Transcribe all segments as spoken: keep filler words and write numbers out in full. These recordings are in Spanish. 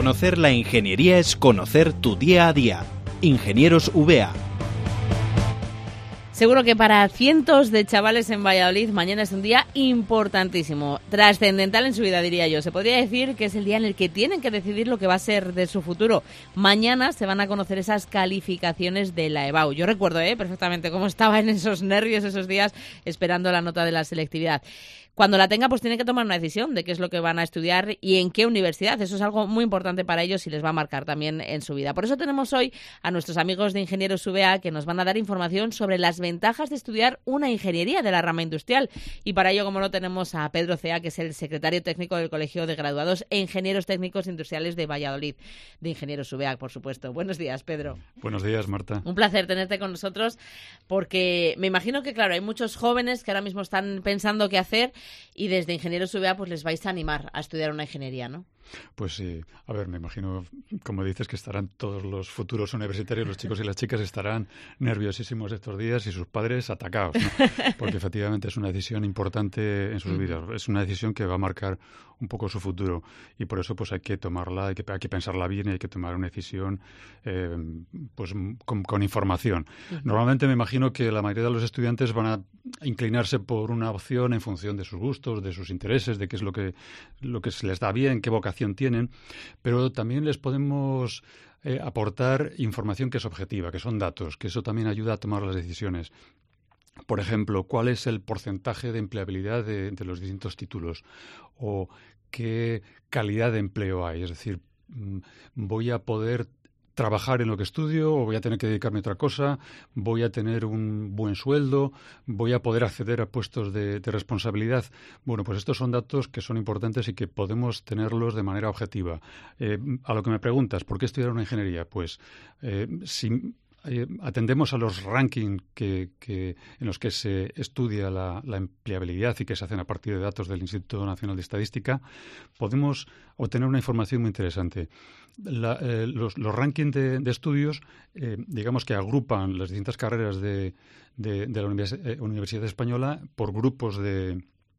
Conocer la ingeniería es conocer tu día a día. Ingenieros V A. Seguro que para cientos de chavales en Valladolid mañana es un día importantísimo, trascendental en su vida, diría yo. Se podría decir que es el día en el que tienen que decidir lo que va a ser de su futuro. Mañana se van a conocer esas calificaciones de la EBAU. Yo recuerdo ¿eh? perfectamente cómo estaba en esos nervios esos días esperando la nota de la selectividad. Cuando la tenga, pues tienen que tomar una decisión de qué es lo que van a estudiar y en qué universidad. Eso es algo muy importante para ellos y les va a marcar también en su vida. Por eso tenemos hoy a nuestros amigos de Ingenieros V A que nos van a dar información sobre las ventajas de estudiar una ingeniería de la rama industrial. Y para ello, como no, tenemos a Pedro Cea, que es el secretario técnico del Colegio de Graduados e Ingenieros Técnicos Industriales de Valladolid, de Ingenieros V A, por supuesto. Buenos días, Pedro. Buenos días, Marta. Un placer tenerte con nosotros porque me imagino que, claro, hay muchos jóvenes que ahora mismo están pensando qué hacer y desde Ingenieros V A pues les vais a animar a estudiar una ingeniería, ¿no? Pues sí, a ver, me imagino, como dices, que estarán todos los futuros universitarios, los chicos y las chicas estarán nerviosísimos estos días y sus padres atacados, ¿no? Porque efectivamente es una decisión importante en sus vidas, es una decisión que va a marcar un poco su futuro y por eso pues hay que tomarla, hay que, hay que pensarla bien y hay que tomar una decisión eh, pues con, con información. Uh-huh. Normalmente me imagino que la mayoría de los estudiantes van a inclinarse por una opción en función de sus gustos, de sus intereses, de qué es lo que, lo que se les da bien, qué vocación tienen, pero también les podemos eh, aportar información que es objetiva, que son datos, que eso también ayuda a tomar las decisiones. Por ejemplo, ¿cuál es el porcentaje de empleabilidad de, de los distintos títulos? O qué calidad de empleo hay. Es decir, ¿voy a poder trabajar en lo que estudio o voy a tener que dedicarme a otra cosa? ¿Voy a tener un buen sueldo? ¿Voy a poder acceder a puestos de, de responsabilidad? Bueno, pues estos son datos que son importantes y que podemos tenerlos de manera objetiva. Eh, a lo que me preguntas, ¿por qué estudiar una ingeniería? Pues eh, si Eh, atendemos a los rankings que, que, en los que se estudia la, la empleabilidad y que se hacen a partir de datos del Instituto Nacional de Estadística, podemos obtener una información muy interesante. La, eh, los, los rankings de, de estudios, eh, digamos que agrupan las distintas carreras de, de, de la univers, eh, Universidad Española por grupos de,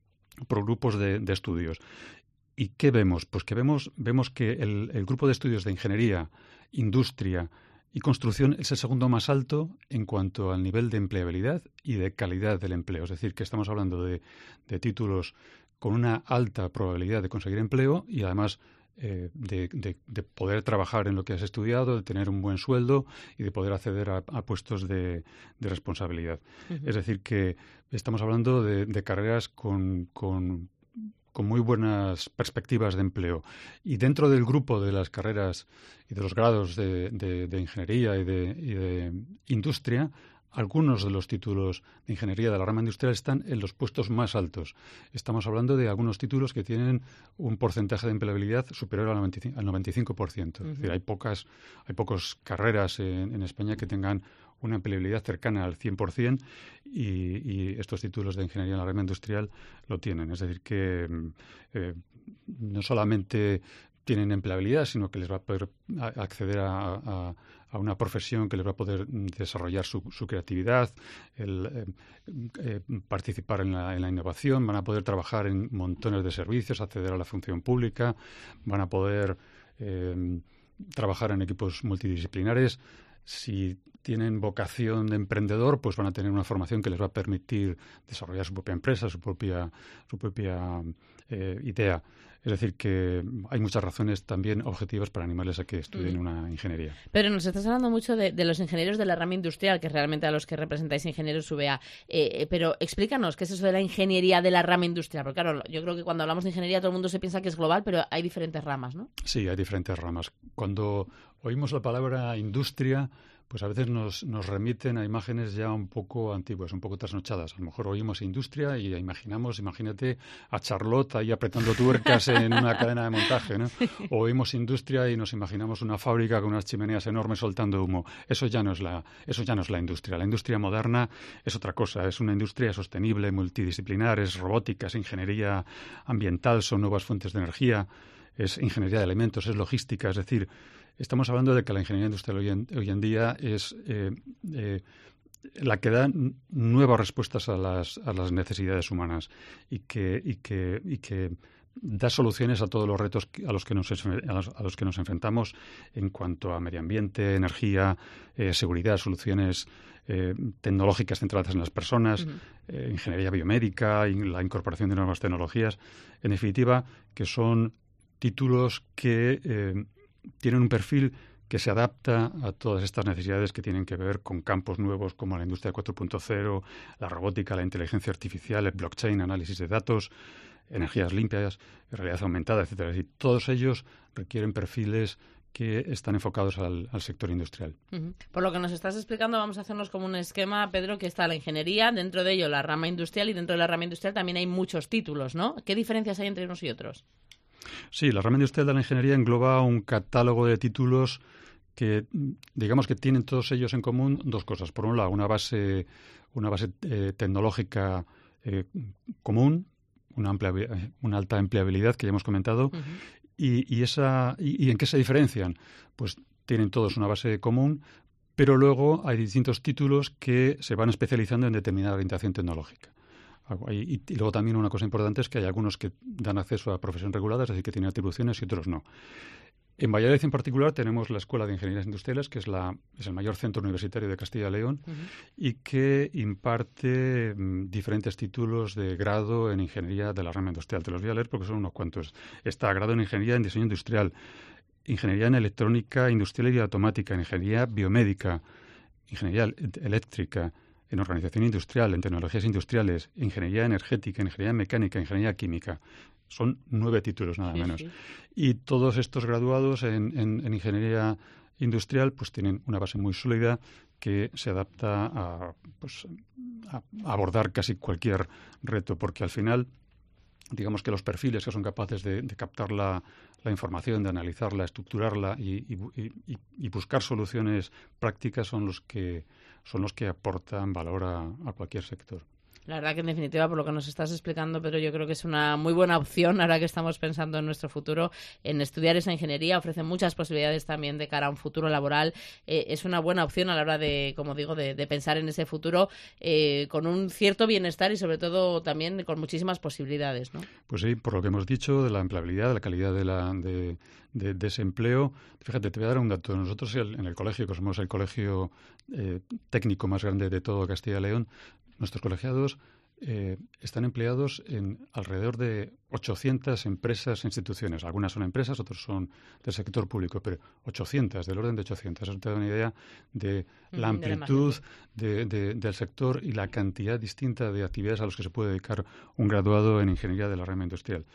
por grupos de, de estudios. ¿Y qué vemos? Pues que vemos, vemos que el, el grupo de estudios de ingeniería, industria y construcción es el segundo más alto en cuanto al nivel de empleabilidad y de calidad del empleo. Es decir, que estamos hablando de, de títulos con una alta probabilidad de conseguir empleo y además eh, de, de, de poder trabajar en lo que has estudiado, de tener un buen sueldo y de poder acceder a, a puestos de, de responsabilidad. Uh-huh. Es decir, que estamos hablando de, de carreras con... con con muy buenas perspectivas de empleo. Y dentro del grupo de las carreras y de los grados de, de, de ingeniería y de, y de industria, algunos de los títulos de ingeniería de la rama industrial están en los puestos más altos. Estamos hablando de algunos títulos que tienen un porcentaje de empleabilidad superior al noventa y cinco por ciento. Uh-huh. Es decir, hay pocas, hay pocas carreras en, en España que tengan una empleabilidad cercana al cien por ciento y, y estos títulos de ingeniería en la rama industrial lo tienen. Es decir, que eh, no solamente tienen empleabilidad, sino que les va a poder acceder a, a, a una profesión que les va a poder desarrollar su, su creatividad, el, eh, eh, participar en la, en la innovación, van a poder trabajar en montones de servicios, acceder a la función pública, van a poder eh, trabajar en equipos multidisciplinares. Si tienen vocación de emprendedor, pues van a tener una formación que les va a permitir desarrollar su propia empresa, su propia, su propia eh, idea. Es decir, que hay muchas razones también objetivas para animarles a que estudien mm. una ingeniería. Pero nos estás hablando mucho de, de los ingenieros de la rama industrial, que es realmente a los que representáis Ingenieros V A. Eh, pero explícanos, ¿qué es eso de la ingeniería de la rama industrial? Porque claro, yo creo que cuando hablamos de ingeniería todo el mundo se piensa que es global, pero hay diferentes ramas, ¿no? Sí, hay diferentes ramas. Cuando oímos la palabra industria, pues a veces nos, nos remiten a imágenes ya un poco antiguas, un poco trasnochadas. A lo mejor oímos industria y imaginamos, imagínate a Charlotte ahí apretando tuercas en una cadena de montaje, ¿no? O oímos industria y nos imaginamos una fábrica con unas chimeneas enormes soltando humo. Eso ya no es la, eso ya no es la industria. La industria moderna es otra cosa. Es una industria sostenible, multidisciplinar, es robótica, es ingeniería ambiental, son nuevas fuentes de energía, es ingeniería de alimentos, es logística, es decir, estamos hablando de que la ingeniería industrial hoy en, hoy en día es eh, eh, la que da nuevas respuestas a las, a las necesidades humanas y que, y que, y que da soluciones a todos los retos a los que nos, a los, a los que nos enfrentamos en cuanto a medio ambiente, energía, eh, seguridad, soluciones eh, tecnológicas centradas en las personas, uh-huh. eh, ingeniería biomédica, y la incorporación de nuevas tecnologías. En definitiva, que son títulos que eh, tienen un perfil que se adapta a todas estas necesidades que tienen que ver con campos nuevos como la industria cuatro punto cero, la robótica, la inteligencia artificial, el blockchain, análisis de datos, energías limpias, realidad aumentada, etcétera. Y todos ellos requieren perfiles que están enfocados al, al sector industrial. Uh-huh. Por lo que nos estás explicando, vamos a hacernos como un esquema, Pedro, que está la ingeniería, dentro de ello la rama industrial, y dentro de la rama industrial también hay muchos títulos, ¿no? ¿Qué diferencias hay entre unos y otros? Sí, la rama industrial de la ingeniería engloba un catálogo de títulos que, digamos que tienen todos ellos en común dos cosas. Por un lado, una base, una base eh, tecnológica eh, común, una, amplia, una alta empleabilidad que ya hemos comentado. Uh-huh. y, y, esa, y, ¿Y en qué se diferencian? Pues tienen todos una base común, pero luego hay distintos títulos que se van especializando en determinada orientación tecnológica. Y, y luego también una cosa importante es que hay algunos que dan acceso a profesión regulada, es decir, que tienen atribuciones, y otros no. En Valladolid en particular tenemos la Escuela de Ingenierías Industriales, que es, la, es el mayor centro universitario de Castilla y León, uh-huh. y que imparte mm, diferentes títulos de grado en ingeniería de la rama industrial. Te los voy a leer porque son unos cuantos. Está grado en Ingeniería en Diseño Industrial, Ingeniería en Electrónica Industrial y Automática, Ingeniería Biomédica, Ingeniería Eléctrica, en Organización Industrial, en Tecnologías Industriales, Ingeniería Energética, Ingeniería Mecánica, Ingeniería Química. Son nueve títulos, nada menos. Sí, sí. Y todos estos graduados en, en, en Ingeniería Industrial pues tienen una base muy sólida que se adapta a, pues, a abordar casi cualquier reto, porque al final, digamos que los perfiles que son capaces de, de captar la, la información, de analizarla, estructurarla y, y, y, y buscar soluciones prácticas son los que son los que aportan valor a, a cualquier sector. La verdad que en definitiva, por lo que nos estás explicando, Pedro, yo creo que es una muy buena opción ahora que estamos pensando en nuestro futuro, en estudiar esa ingeniería. Ofrece muchas posibilidades también de cara a un futuro laboral. Eh, es una buena opción a la hora de, como digo, de, de pensar en ese futuro eh, con un cierto bienestar y sobre todo también con muchísimas posibilidades, ¿no? Pues sí, por lo que hemos dicho de la empleabilidad, de la calidad de, la, de, de, de ese empleo. Fíjate, te voy a dar un dato. Nosotros en el colegio, que somos el colegio eh, técnico más grande de todo Castilla y León, nuestros colegiados eh, están empleados en alrededor de ochocientas empresas e instituciones. Algunas son empresas, otros son del sector público, pero ochocientas, del orden de ochocientas. Eso te da una idea de la amplitud de, de, del sector y la cantidad distinta de actividades a las que se puede dedicar un graduado en ingeniería de la rama industrial.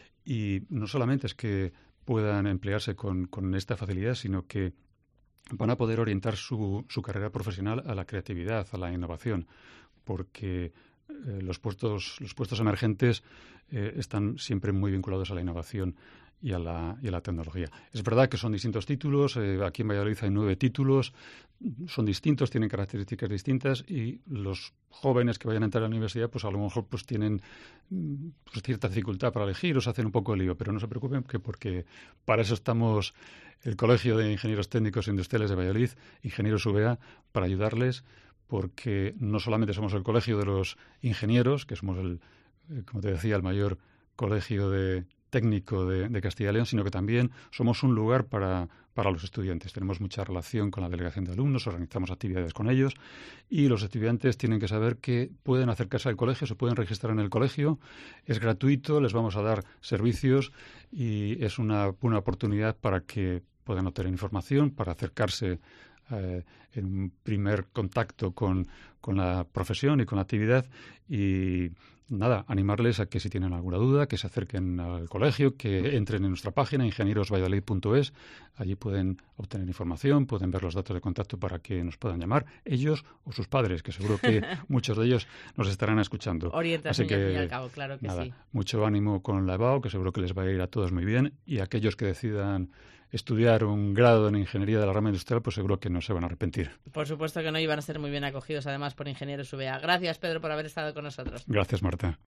Y no solamente es que puedan emplearse con, con esta facilidad, sino que van a poder orientar su, su carrera profesional a la creatividad, a la innovación, porque eh, los puestos los puestos emergentes eh, están siempre muy vinculados a la innovación y a la, y a la tecnología. Es verdad que son distintos títulos. Eh, aquí en Valladolid hay nueve títulos. Son distintos, tienen características distintas, y los jóvenes que vayan a entrar a la universidad pues a lo mejor pues tienen pues, cierta dificultad para elegir o se hacen un poco de lío, pero no se preocupen, que porque para eso estamos el Colegio de Ingenieros Técnicos e Industriales de Valladolid, Ingenieros U V A, para ayudarles, porque no solamente somos el colegio de los ingenieros, que somos, el, como te decía, el mayor colegio de técnico de, de Castilla y León, sino que también somos un lugar para, para los estudiantes. Tenemos mucha relación con la delegación de alumnos, organizamos actividades con ellos, y los estudiantes tienen que saber que pueden acercarse al colegio, se pueden registrar en el colegio, es gratuito, les vamos a dar servicios y es una buena oportunidad para que puedan obtener información, para acercarse Eh, en un primer contacto con, con la profesión y con la actividad. Y nada, animarles a que si tienen alguna duda, que se acerquen al colegio, que entren en nuestra página ingenieros valladolid punto es. Allí pueden obtener información, pueden ver los datos de contacto para que nos puedan llamar, ellos o sus padres, que seguro que muchos de ellos nos estarán escuchando. Orientación al fin y al cabo, claro que nada, sí. Mucho ánimo con la E B A U, que seguro que les va a ir a todos muy bien, y aquellos que decidan estudiar un grado en ingeniería de la rama industrial, pues seguro que no se van a arrepentir. Por supuesto que no, iban a ser muy bien acogidos además por Ingenieros U V A. Gracias, Pedro, por haber estado con nosotros. Gracias, Marta.